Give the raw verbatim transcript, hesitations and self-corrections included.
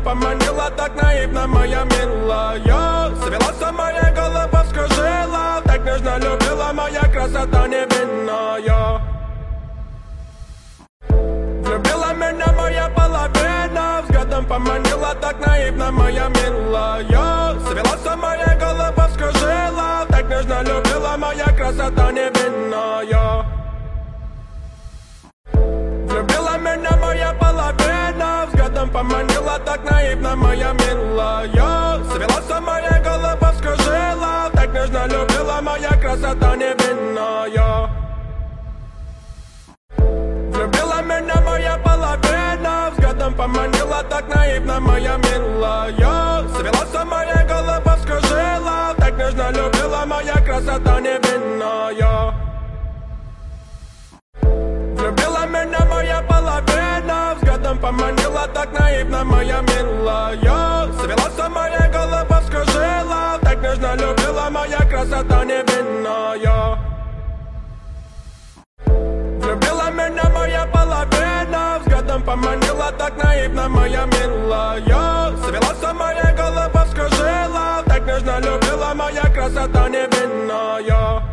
поманила, так наивно, моя милая. Свела сама я голова скружила, так нежно любила, моя красота невинная. Влюбила меня моя половина, взглядом поманила, так наивно, моя милая. Свела сама я голова скружила, так нежно любила, моя красота невинная. Влюбила меня моя половина, взглядом поманила, так наивно, моя милая. Свела сама я голова скружила, так нежно любила, моя красота невинная. Влюбила меня моя половина, взглядом поманила, так наивно, моя милая. Свела сама я голова скружила, так нежно любила, моя красота невинная. Влюбила меня моя половина, взглядом поманила, так наивно, моя милая. Свела сама я голова скружила, так нежно любила, моя красота невинная. Влюбила меня моя половина, взглядом поманила, так наивно, моя милая. Свела сама я голова скружила, так нежно любила, моя красота невинная.